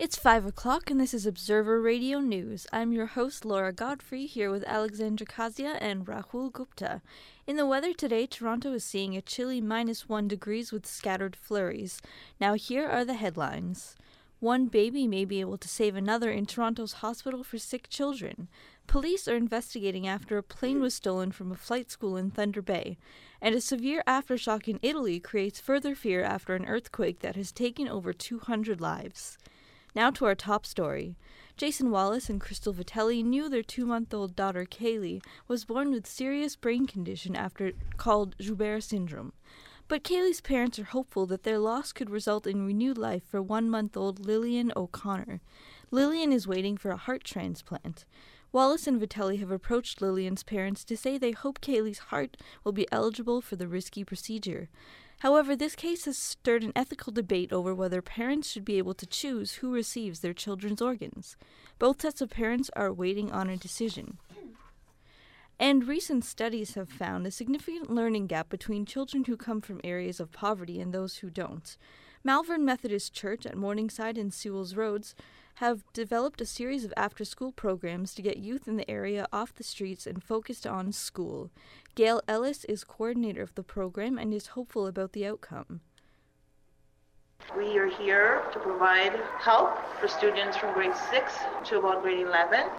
It's 5 o'clock, and this is Observer Radio News. I'm your host, Laura Godfrey, here with Alexandra Kazia and Rahul Gupta. In the weather today, Toronto is seeing a chilly -1 degrees with scattered flurries. Now here are the headlines. One baby may be able to save another in Toronto's hospital for sick children. Police are investigating after a plane was stolen from a flight school in Thunder Bay. And a severe aftershock in Italy creates further fear after an earthquake that has taken over 200 lives. Now to our top story. Jason Wallace and Crystal Vitelli knew their 2-month-old daughter Kaylee was born with serious brain condition called Joubert syndrome. But Kaylee's parents are hopeful that their loss could result in renewed life for 1-month-old Lillian O'Connor. Lillian is waiting for a heart transplant. Wallace and Vitelli have approached Lillian's parents to say they hope Kaylee's heart will be eligible for the risky procedure. However, this case has stirred an ethical debate over whether parents should be able to choose who receives their children's organs. Both sets of parents are waiting on a decision. And recent studies have found a significant learning gap between children who come from areas of poverty and those who don't. Malvern Methodist Church at Morningside and Sewell's Roads have developed a series of after-school programs to get youth in the area off the streets and focused on school. Gail Ellis is coordinator of the program and is hopeful about the outcome. We are here to provide help for students from grade 6 to about grade 11.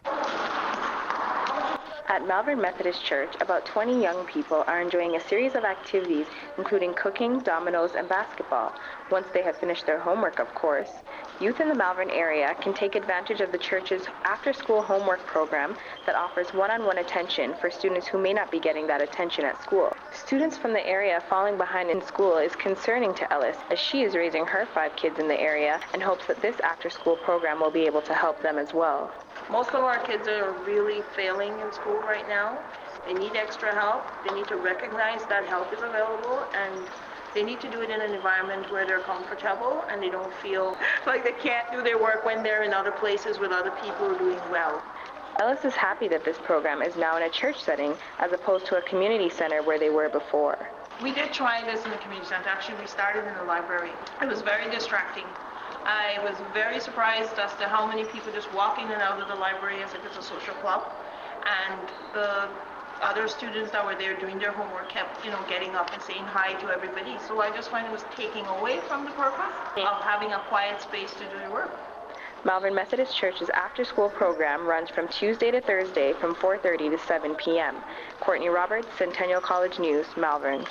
At Malvern Methodist Church, about 20 young people are enjoying a series of activities, including cooking, dominoes, and basketball. Once they have finished their homework, of course. Youth in the Malvern area can take advantage of the church's after-school homework program that offers one-on-one attention for students who may not be getting that attention at school. Students from the area falling behind in school is concerning to Ellis, as she is raising her 5 kids in the area and hopes that this after-school program will be able to help them as well. Most of our kids are really failing in school right now. They need extra help. They need to recognize that help is available, and they need to do it in an environment where they're comfortable and they don't feel like they can't do their work when they're in other places with other people who are doing well. Ellis is happy that this program is now in a church setting as opposed to a community center where they were before. We did try this in the community center. Actually, we started in the library. It was very distracting. I was very surprised as to how many people just walk in and out of the library as if it's a social club. And the other students that were there doing their homework kept, getting up and saying hi to everybody. So I just find it was taking away from the purpose of having a quiet space to do your work. Malvern Methodist Church's after-school program runs from Tuesday to Thursday from 4:30 to 7 p.m. Courtney Roberts, Centennial College News, Malvern.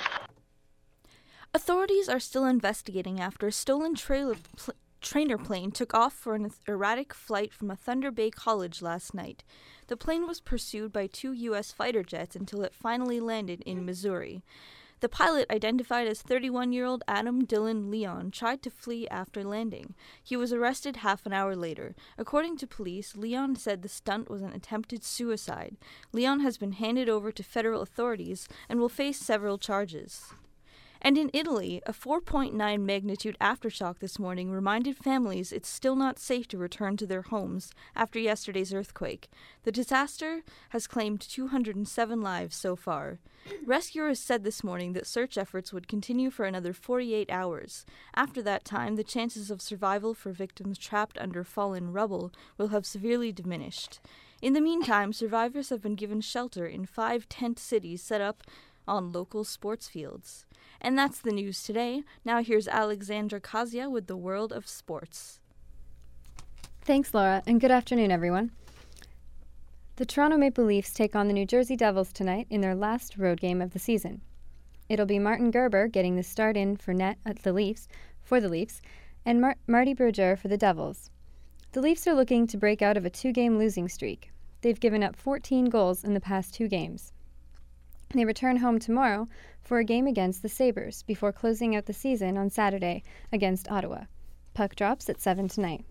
Authorities are still investigating after a stolen trainer plane took off for an erratic flight from a Thunder Bay college last night. The plane was pursued by 2 U.S. fighter jets until it finally landed in Missouri. The pilot, identified as 31-year-old Adam Dylan Leon, tried to flee after landing. He was arrested half an hour later. According to police, Leon said the stunt was an attempted suicide. Leon has been handed over to federal authorities and will face several charges. And in Italy, a 4.9 magnitude aftershock this morning reminded families it's still not safe to return to their homes after yesterday's earthquake. The disaster has claimed 207 lives so far. Rescuers said this morning that search efforts would continue for another 48 hours. After that time, the chances of survival for victims trapped under fallen rubble will have severely diminished. In the meantime, survivors have been given shelter in 5 tent cities set up on local sports fields. And that's the news today. Now here's Alexandra Kazia with the world of sports. Thanks, Laura, and good afternoon, everyone. The Toronto Maple Leafs take on the New Jersey Devils tonight in their last road game of the season. It'll be Martin Gerber getting the start in for net at the Leafs, and Marty Brodeur for the Devils. The Leafs are looking to break out of a 2-game losing streak. They've given up 14 goals in the past 2 games. They return home tomorrow for a game against the Sabres before closing out the season on Saturday against Ottawa. Puck drops at 7 tonight.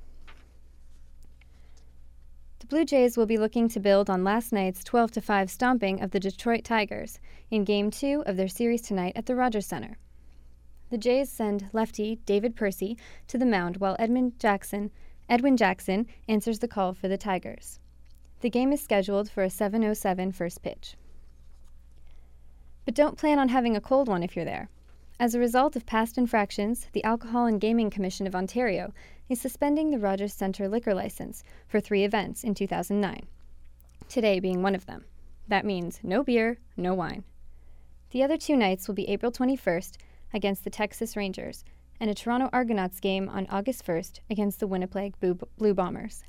The Blue Jays will be looking to build on last night's 12-5 stomping of the Detroit Tigers in Game 2 of their series tonight at the Rogers Centre. The Jays send lefty David Percy to the mound while Edwin Jackson answers the call for the Tigers. The game is scheduled for a 7:07 first pitch. But don't plan on having a cold one if you're there. As a result of past infractions, the Alcohol and Gaming Commission of Ontario is suspending the Rogers Centre liquor license for 3 events in 2009, today being one of them. That means no beer, no wine. The other 2 nights will be April 21st against the Texas Rangers and a Toronto Argonauts game on August 1st against the Winnipeg Blue Bombers.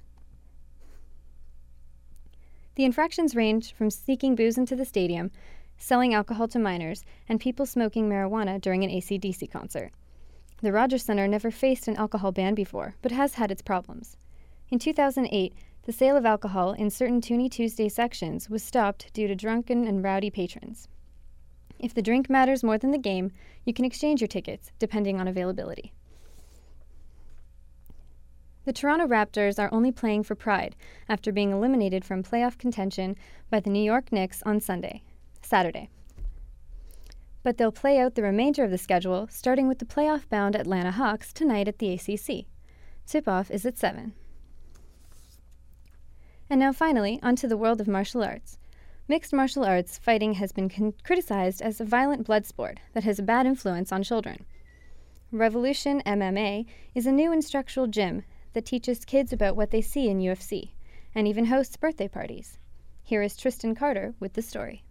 The infractions range from sneaking booze into the stadium, selling alcohol to minors, and people smoking marijuana during an AC/DC concert. The Rogers Centre never faced an alcohol ban before, but has had its problems. In 2008, the sale of alcohol in certain Toonie Tuesday sections was stopped due to drunken and rowdy patrons. If the drink matters more than the game, you can exchange your tickets, depending on availability. The Toronto Raptors are only playing for pride after being eliminated from playoff contention by the New York Knicks on Saturday. But they'll play out the remainder of the schedule, starting with the playoff-bound Atlanta Hawks tonight at the ACC. Tip-off is at 7. And now finally, onto the world of martial arts. Mixed martial arts fighting has been criticized as a violent blood sport that has a bad influence on children. Revolution MMA is a new instructional gym that teaches kids about what they see in UFC, and even hosts birthday parties. Here is Tristan Carter with the story.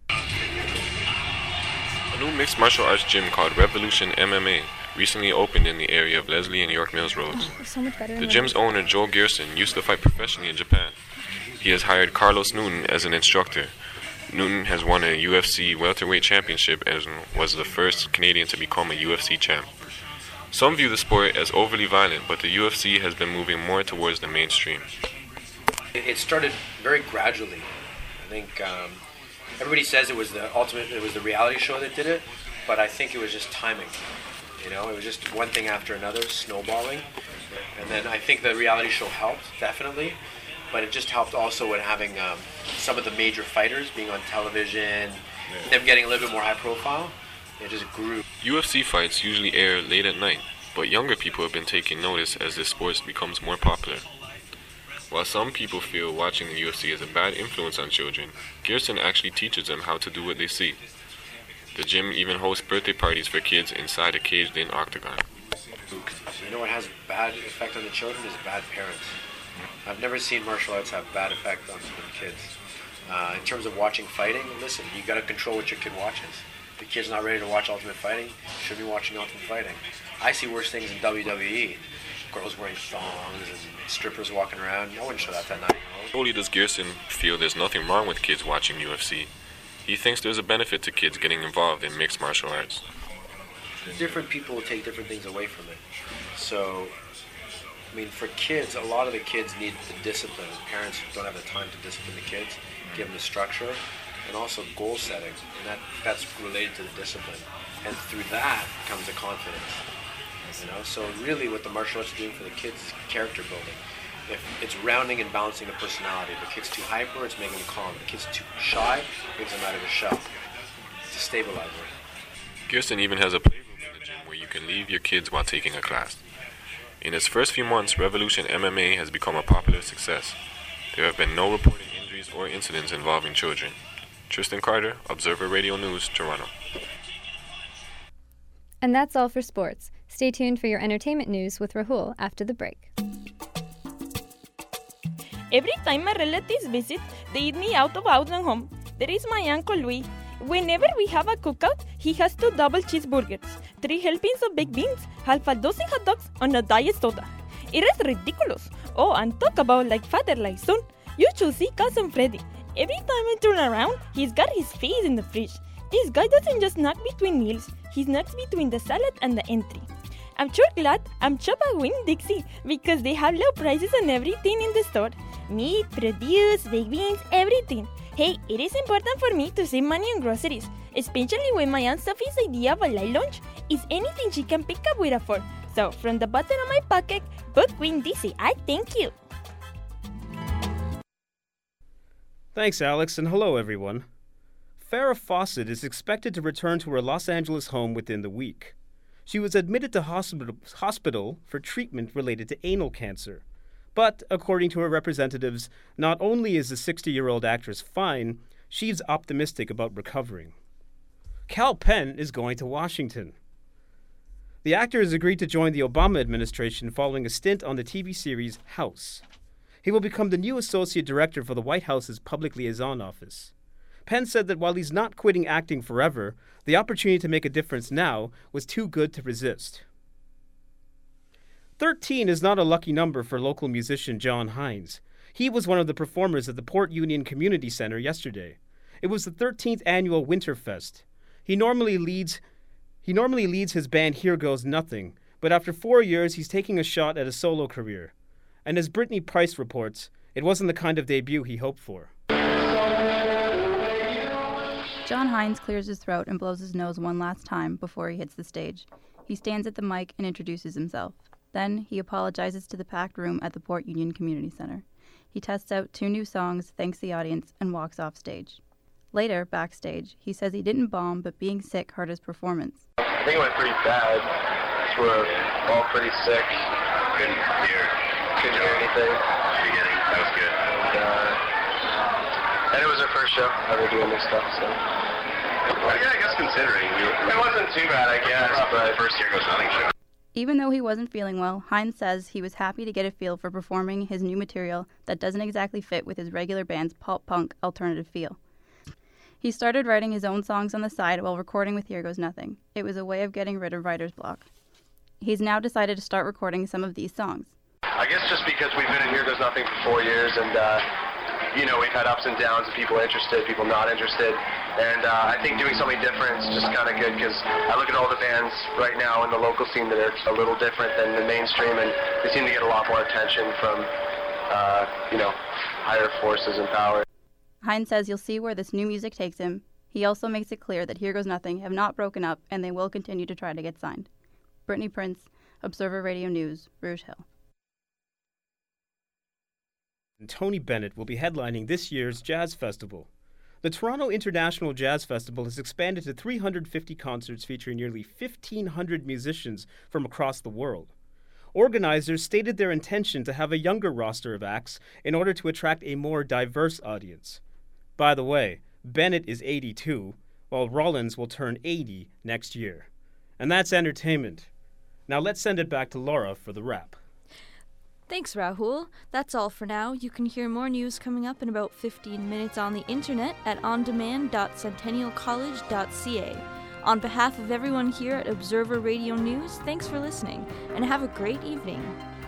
A new mixed martial arts gym called Revolution MMA recently opened in the area of Leslie and York Mills Roads. The gym's owner, Joel Gerson, used to fight professionally in Japan. He has hired Carlos Newton as an instructor. Newton has won a UFC welterweight championship and was the first Canadian to become a UFC champ. Some view the sport as overly violent, but the UFC has been moving more towards the mainstream. It started very gradually. I think everybody says it was the reality show that did it, but I think it was just timing. You know, it was just one thing after another, snowballing. And then I think the reality show helped, definitely, but it just helped also in having some of the major fighters being on television, them getting a little bit more high profile. It just grew. UFC fights usually air late at night, but younger people have been taking notice as this sport becomes more popular. While some people feel watching the UFC is a bad influence on children, Gerson actually teaches them how to do what they see. The gym even hosts birthday parties for kids inside a caged-in octagon. You know what has a bad effect on the children is bad parents. I've never seen martial arts have bad effect on kids. In terms of watching fighting, listen, you got to control what your kid watches. The kid's not ready to watch Ultimate Fighting, should be watching Ultimate Fighting. I see worse things in WWE. Girls wearing thongs and strippers walking around. No one show that to a 9-year-old. Not only does Gerson feel there's nothing wrong with kids watching UFC, he thinks there's a benefit to kids getting involved in mixed martial arts. Different people will take different things away from it. So, I mean, for kids, a lot of the kids need the discipline. Parents don't have the time to discipline the kids, give them the structure, and also goal setting, and that's related to the discipline. And through that comes the confidence. You know, so really what the martial arts is doing for the kids is character building. If it's rounding and balancing the personality. If the kid's too hyper, it's making them calm. If the kid's too shy, it makes them out of a shell. It's a stabilizer. Gerson even has a playroom in the gym where you can leave your kids while taking a class. In its first few months, Revolution MMA has become a popular success. There have been no reported injuries or incidents involving children. Tristan Carter, Observer Radio News, Toronto. And that's all for sports. Stay tuned for your entertainment news with Rahul after the break. Every time my relatives visit, they eat me out of house and home. There is my Uncle Louis. Whenever we have a cookout, he has 2 double cheeseburgers, 3 helpings of baked beans, half a dozen hot dogs, and a diet soda. It is ridiculous. Oh, and talk about like father like son. You should see Cousin Freddy. Every time I turn around, he's got his face in the fridge. This guy doesn't just snack between meals, he snacks between the salad and the entry. I'm sure glad I'm Chopper Winn-Dixie because they have low prices on everything in the store. Meat, produce, baked beans, everything. Hey, it is important for me to save money on groceries, especially when my Aunt Sophie's idea of a light lunch is anything she can pick up with a fork. So, from the bottom of my pocket, book Winn-Dixie, I thank you. Thanks, Alex, and hello, everyone. Farrah Fawcett is expected to return to her Los Angeles home within the week. She was admitted to hospital for treatment related to anal cancer. But, according to her representatives, not only is the 60-year-old actress fine, she's optimistic about recovering. Kal Penn is going to Washington. The actor has agreed to join the Obama administration following a stint on the TV series House. He will become the new associate director for the White House's Public Liaison Office. Penn said that while he's not quitting acting forever, the opportunity to make a difference now was too good to resist. 13 is not a lucky number for local musician John Hines. He was one of the performers at the Port Union Community Center yesterday. It was the 13th annual Winterfest. He normally leads his band Here Goes Nothing, but after 4 years he's taking a shot at a solo career. And as Brittany Price reports, it wasn't the kind of debut he hoped for. John Hines clears his throat and blows his nose one last time before he hits the stage. He stands at the mic and introduces himself. Then he apologizes to the packed room at the Port Union Community Center. He tests out 2 new songs, thanks the audience, and walks off stage. Later, backstage, he says he didn't bomb, but being sick hurt his performance. I think it went pretty bad. We're all pretty sick. Couldn't hear anything. Beginning, that was good. And it was our first show ever doing this stuff, so. Well, yeah, I guess considering. It wasn't too bad, I guess, but first Here Goes Nothing show. Even though he wasn't feeling well, Hines says he was happy to get a feel for performing his new material that doesn't exactly fit with his regular band's pop-punk alternative feel. He started writing his own songs on the side while recording with Here Goes Nothing. It was a way of getting rid of writer's block. He's now decided to start recording some of these songs. I guess just because we've been in Here Goes Nothing for 4 years and, we've had ups and downs of people interested, people not interested. And I think doing something different is just kind of good because I look at all the bands right now in the local scene that are a little different than the mainstream, and they seem to get a lot more attention from, higher forces and power. Hines says you'll see where this new music takes him. He also makes it clear that Here Goes Nothing have not broken up and they will continue to try to get signed. Brittany Prince, Observer Radio News, Rouge Hill. And Tony Bennett will be headlining this year's Jazz Festival. The Toronto International Jazz Festival has expanded to 350 concerts featuring nearly 1,500 musicians from across the world. Organizers stated their intention to have a younger roster of acts in order to attract a more diverse audience. By the way, Bennett is 82, while Rollins will turn 80 next year. And that's entertainment. Now let's send it back to Laura for the wrap. Thanks, Rahul. That's all for now. You can hear more news coming up in about 15 minutes on the internet at ondemand.centennialcollege.ca. On behalf of everyone here at Observer Radio News, thanks for listening, and have a great evening.